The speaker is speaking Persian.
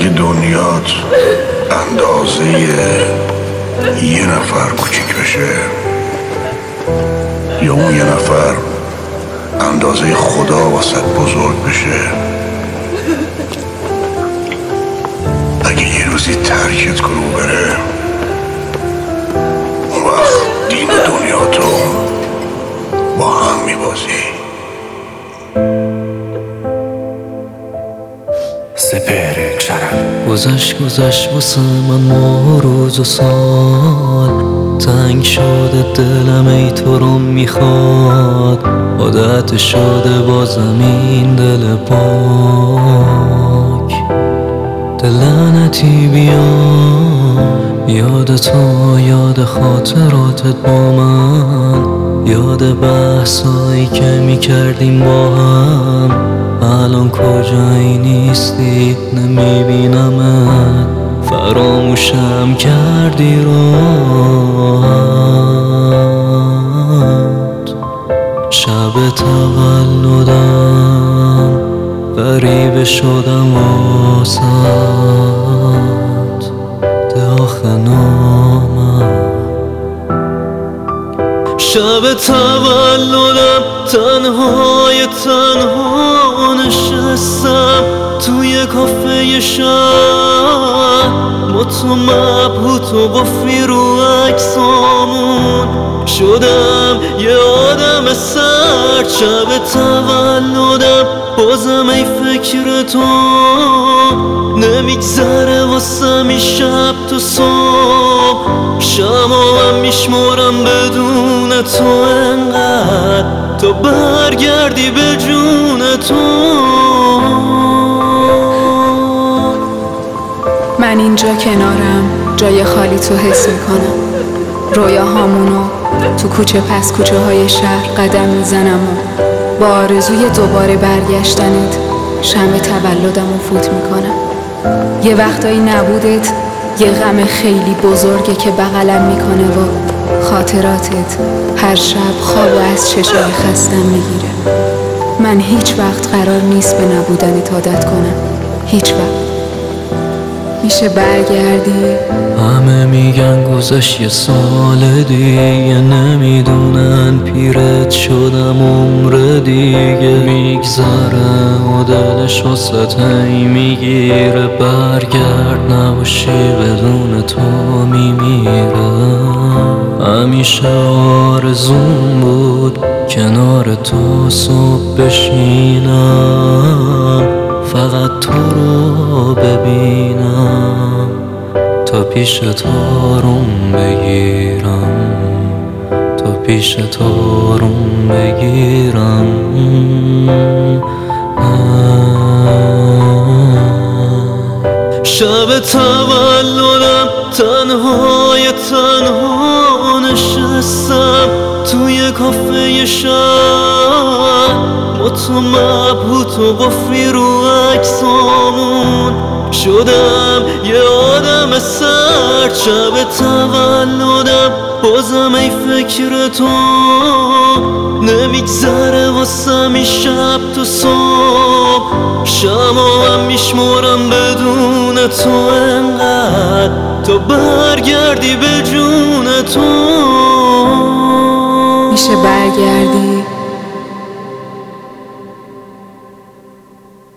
اگه دنیات اندازه یه نفر کوچیک بشه، یا اون یه نفر اندازه خدا واسه بزرگ بشه، اگه یه روزی ترکت کنه و بره، اون وقت دین و دنیا تو با هم میبازی. سپهر چرم گذشت واسه من ماه و روز و سال، تنگ شده دلم ای تو رو میخواد، عادت شده با زمین دل پاک، دلنتی بیام یاد تو، یاد خاطراتت با من، یاد بحثایی که میکردیم با هم. الان کجایی نیستی نمیبینمت، فراموشم کردی راحت. شب تولدم غریبه شدم واسد، ده آخه نامم. شب تولدم تنها نشستم توی کافه شهر، با تو مبهوت و قفلی رو عکسامون، شدم یه آدم سرد. شب تولدم بازم ای فکر تو نمیگذره واسم این شب تو صبح، شمام میشمارم بدون تو انقدر تا برگردی به جون تو. من اینجا کنارم جای خالی تو حس میکنم، رویاهامونو تو کوچه پس کوچه های شهر قدم میزنم و با آرزوی دوباره برگشتنت شمع تولدمو فوت میکنم. یه وقتایی نبودت یه غم خیلی بزرگه که بغلم میکنه و خاطراتت هر شب خوابو از چشای خستم میگیره. من هیچ وقت قرار نیست به نبودنت عادت کنم، هیچ وقت. میشه برگردی؟ همه میگن گذشت یه سال دیگه، نمیدونن پیرت شدم عمر دیگه میگذره و دلش واسه هی میگیره، برگرد نباشی بدون تو میمیرم. همیشه آرزوم بود کنار تو صبح بشینم، فقط تو رو ببینم، تا پیش تو آروم بگیرم، تا پیش تو آروم بگیرم. شب تولدم تنها نشستم توی کافه شهر، با تو مبهوت و قفلی رو عکسامون، شدم یه آدم سرد. شب تولدم بازم ای فکر تو نمیگذره واسم این شب تو صبح، شمام میشمارم بدون تو انقدر تا برگردی به جون تو. میشه برگردی؟